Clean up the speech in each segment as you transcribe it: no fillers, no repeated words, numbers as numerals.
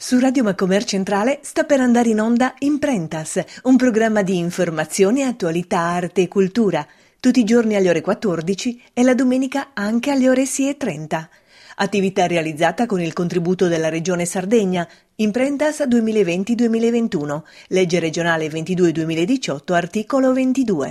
Su Radio Macomer Centrale sta per andare in onda Imprentas, un programma di informazione, attualità, arte e cultura, tutti i giorni alle ore 14 e la domenica anche alle ore 6:30. Attività realizzata con il contributo della Regione Sardegna, Imprentas 2020-2021, legge regionale 22-2018, articolo 22.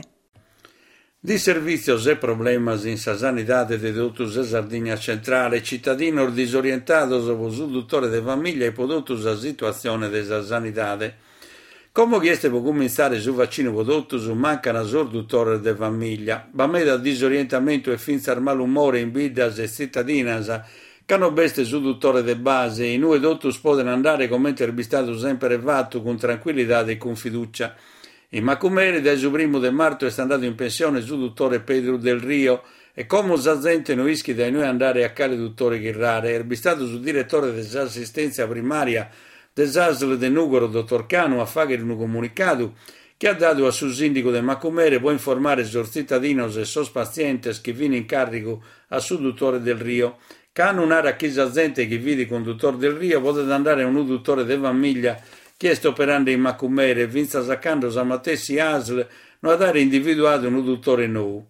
Di servizios e problemas in sa sanidade de totus a Sardegna centrale, cittadinos disorientados o su dottore de famiglia e podotus a situazione de sa sanidade. Come chieste può cominciare su vaccino podotus, mancano sor dottore de famiglia. Bameda disorientamento e finza al malumore in vidas e cittadinas, cano beste su dottore de base, in ue dotus poden andare come intervistato sempre fatto con tranquillità e con fiducia. In Macumeri, dal suo primo de marzo, è andato in pensione su dottore Pedro del Rio e come sa gente non ischi da noi andare a cale dottore Chirrare, erbistato su direttore dell'assistenza primaria del SASL de Nugoro, dottor Cano, a fare un comunicato che ha dato a suo sindaco de Macumeri può informare sos cittadinos e sos pazientes che viene in carico a su dottore del Rio. Cano un'ara chi sa gente che vide con dottor del Rio potete andare a un dottore de famiglia che sta operando in Macumere, vinza saccando sa matessi ASL, non ha dare individuato un dottore nuovo.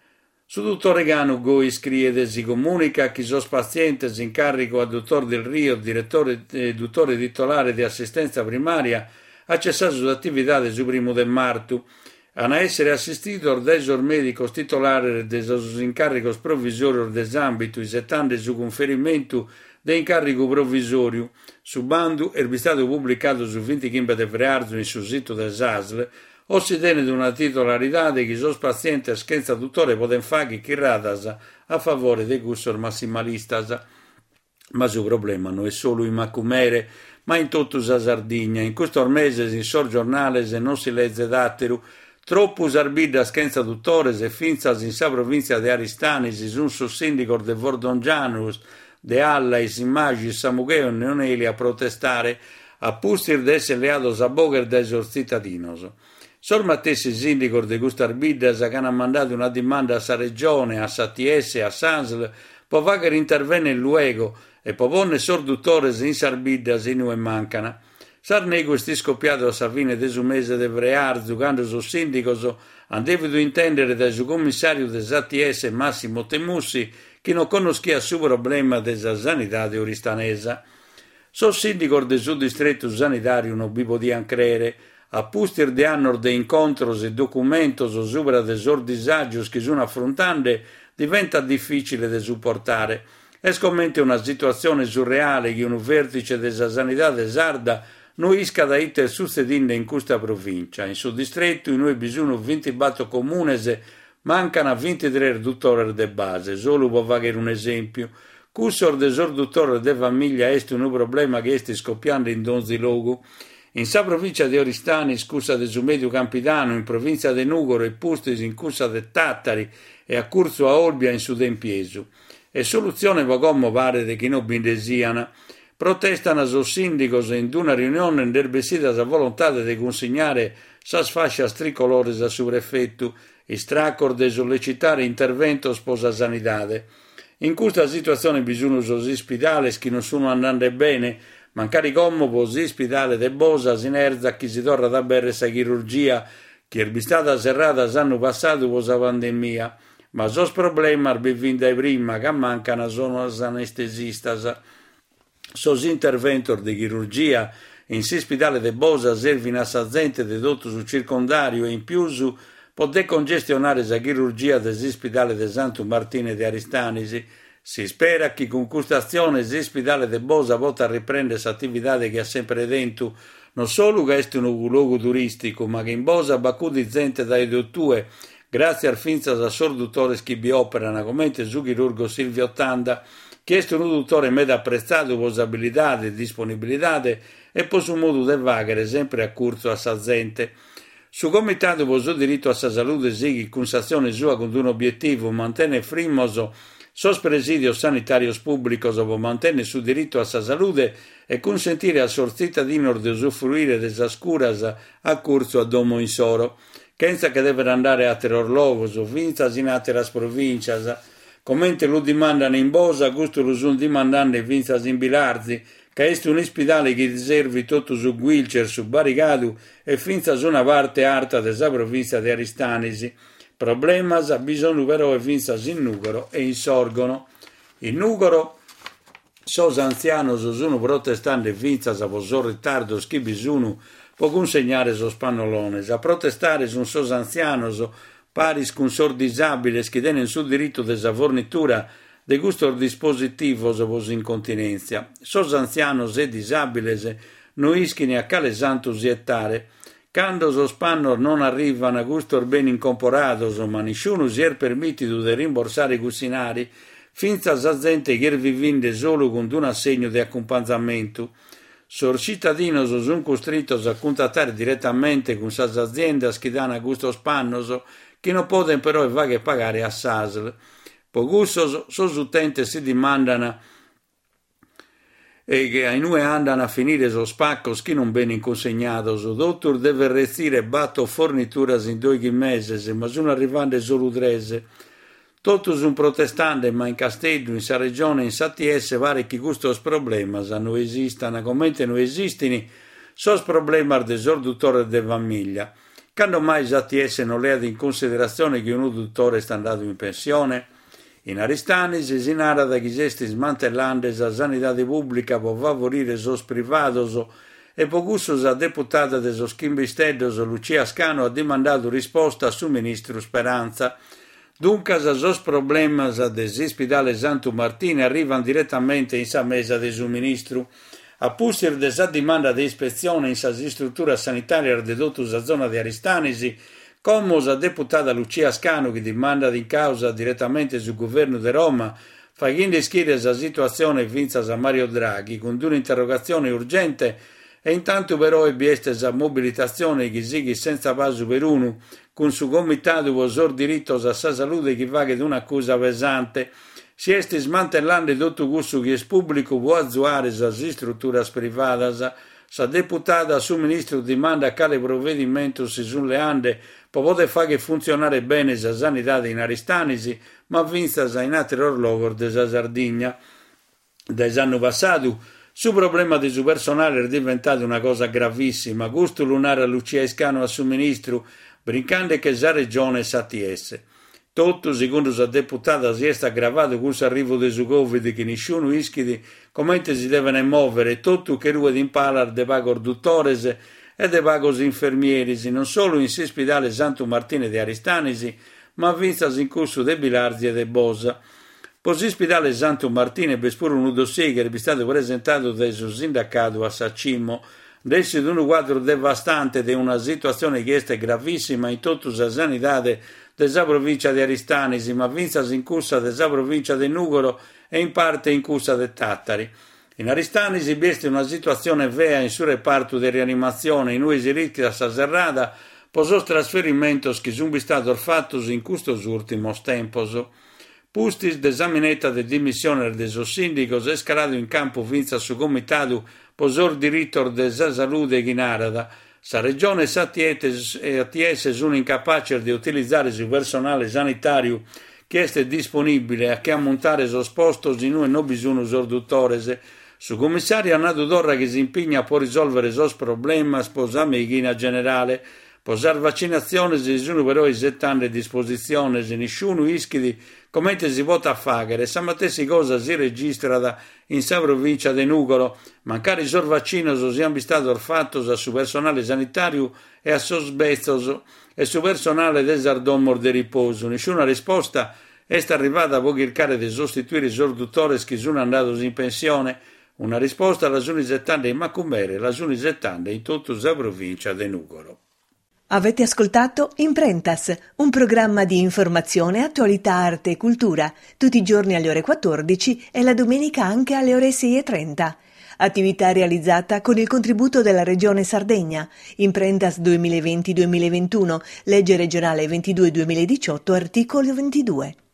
Su dottore Cano Goi scrive e si comunica che sos pazienti in carico a dottor del Rio, dottore titolare di assistenza primaria, ha cessato l'attività del suo primo de marzo, a essere assistito dai medico titolare dei sos incaricos provvisorios desambito, settando su conferimento de incarico provvisorio, su bando stato pubblicato su 25 febbraio sul sito del SASL, o si tiene di una titolarità che i sos pazienti senza dottore poten fare chirradas a favore dei cursor massimalistas. Ma su problema non è solo in Macumere, ma in tutta la Sardegna. In questo mese in sor giornale se non si legge datteru, troppo sarbidas senza dottores e finzas in sa provincia di Aristanis, un sossindico de Vordongianus, de Allais, Immagis, Samugheo e Neoneli a protestare, a pustir de essere leados a boger dai sos cittadinos. Sor Mattessi sindico de Gustar Biddas che hanno mandato una domanda a sa regione, a SATS, a SASL, può fare intervenne in luego e può ponne sor dottores in Sarbiddas in ue mancana. Sarnego sti scoppiato a sa fine de su mese de vrear, giocando sos sindicos, han devuto intendere dal suo commissario de SATS Massimo Temussi che non conoscia su problema della sanità de oristanesa. Sos sindico del suo distretto sanitario non vi podian credere, a pustir de anno de incontros e documentos sopra de sor disagios che sono affrontando diventa difficile de supportare. È scommente una situazione surreale che un vertice della sanità de Sarda non isca da iter succedendo in questa provincia. In suo distretto in noi bisogno 20 batto comunes, mancano 23 dottori de base. Solo può fare un esempio. Cursor de sor dottore de famiglia è un problema che sta scoppiando in donzi logo. In sa provincia di Oristani, cursa de su medio Campidano, in provincia de Nugoro e Pustis in cursa de Tattari e a Curso a Olbia in Sudempiesu. E soluzione può come pare de chi non bindesiana. Protestano sos sindicos in una riunione interbesidas a volontà di consegnare sas fascias tricolores a su prefetto e stracor de sollecitare intervento sposa sanidade. In questa situazione bisogna sos ospitales che non sono andando bene, mancari come pos ospitale de Bosa sinerza chi si torna da bere sa chirurgia che è stata serrata l'anno passato per la pandemia, ma sos problemi arbivin dai prima che mancano sono as anestesistas. Sos interventor di chirurgia in si ospitale de Bosa servono a sa gente de tutto sul circondario e in più su può decongestionare la chirurgia dell'ospedale di Santo Martino di Aristanisi. Si spera che con questa azione l'ospedale di Bosa possa riprendere l'attività che ha sempre dentro, non solo che è un luogo turistico, ma che in Bosa bacù di gente dai dottore, grazie al finza da sor dottore che vi operano, come il suo chirurgo Silvio Ottanda, che è un dottore meda apprezzato per abilità e disponibilità e per suo modo di vagare sempre a curso a sa gente. Su comitato per il diritto a sa salute sighi con azione sua con un obiettivo mantenere frimoso sos presidios sanitarios públicos per mantenere su diritto a sa salute e consentire a sos cittadinos di usufruire de sas curas a curso a domo in soro, senza che devono andare a terrorlogos o vinzas in altre provincias, commente lo dimandano in Bosa, gusto lo sono dimandando in vinzas in Bilarzi, che è un ospedale che serve tutto su wheelchair, su barricadu e finza su una parte alta della provincia di Aristanisi. Problemas ha bisogno però e finza in Nugoro e insorgono. In Nugoro sos anzianos sono protestanti e finza a posor ritardo chi bisogno può consegnare sos pannolones. A protestare sono sos anzianos paris con sor disabiles che tenen sul diritto della fornitura de gustor dispositivos vos incontinenzia. Sos anzianos e disabiles no ischini a cale santus iettare. Quando sos pannor non arrivano a gustor ben incomporados, ma nisciuno si permitido de rimborsare i cucinari, finza sa gente che vivinde solo con un assegno di accompagnamento. Sor cittadinos son costritos a contattare direttamente con sas aziendas che danno a gustos pannos, che non poten però e vaghe pagare a SASL. Pogussos sos utentes si dimandano e che ai noi andano a finire sos paccos che non ben inconsegnados. Dottor deve restire batto fornituras in 2 mesi, ma sono arrivando solo 3. Totus un protestante, ma in Castello, in sa regione, in sa TS, vari chi gustos problemas non esistano, come non esistono, sos problemas del dottore de famiglia. Quando mai sa TS non le ha in considerazione che un dottore sta andando in pensione? In Aristanisi si narra che si smantellando la sanità pubblica per favorire sos privados e pocussos a deputata de sos Chimbistedos Lucia Scano ha demandato risposta su ministro Speranza. Dunque, sos problemas dell'ospedale Santo Martino arrivano direttamente in sa mesa del suo ministro. A pusir de sa dimanda di ispezione in sa struttura sanitaria dedotto sa zona di Aristanisi, come la deputata Lucia Scano che dimanda in causa direttamente sul governo di Roma, facendo schiere la situazione vinta a Mario Draghi con un'interrogazione urgente e intanto però è biesta la mobilitazione che sighi senza passo per uno, con su comitato posor diritto a sa salute che va ad un'accusa pesante, si è smantellando tutto questo che è pubblico può azzuare sa strutturas privadas. Sa deputata su ministro dimanda quale provvedimento si sono le ande per poter fare funzionare bene la sanità in Aristanisi, ma vinta in altri orlogor della Sardegna. Dall'anno passato, su problema di suo personale è diventato una cosa gravissima. Gusto lunare a Lucia Scano a suo ministro, brincando che sa regione sa TS. Tutto, secondo la deputata, si è aggravato con l'arrivo del Covid che nessuno ischidi come si devono muovere, tutto che ruede in palar de pagos dottores e de pagos infermieri, non solo in ospedale Santo Martino di Aristanisi, ma vintas in corso de Bilarzi e de Bosa. Così ospedale Santo Martino è pure un dossier che è stato presentato dal sindacato a Sacimmo, adesso di un quadro devastante di una situazione che è gravissima in tutta la sanità della provincia di Aristanisi, ma vintas in corsa della provincia di Nugoro e in parte in corsa di Tattari. In Aristanisi veste una situazione vera in suo reparto di rianimazione in usi ricchi a Serrada, posos trasferimentos che sono stati fatti in questo ultimo tempo. Pustis d'esaminetta de dimissione de sos sindicos è scalato in campo vinza su comitato posor diritto de sa salute Ghinarada. Sa regione e sa ATS sono incapaci di utilizzare il personale sanitario che è disponibile a che ammontare sos postos in noi non bisogno sos dottores. Su commissario Anado Dorra che si impegna a risolvere sos problemi sposame Ghina generale. Posar vaccinazione si sono però i 70 a disposizione, se nessuno ischidi come si vota a fare. Sa matessi cosa si registra in sa provincia di Nugoro, mancare i vaccino siamo stati fatto su personale sanitario e a sosbezzoso e su personale del Sardomor di riposo. Nessuna risposta è arrivata a cercare di sostituire i dottores che sono andati in pensione. Una risposta alla Suni 70 in Macumere, la Suni 70 in tutta la provincia di Nugoro. Avete ascoltato Imprentas, un programma di informazione, attualità, arte e cultura, tutti i giorni alle ore 14 e la domenica anche alle ore 6:30. Attività realizzata con il contributo della Regione Sardegna. Imprentas 2020-2021, legge regionale 22-2018, articolo 22.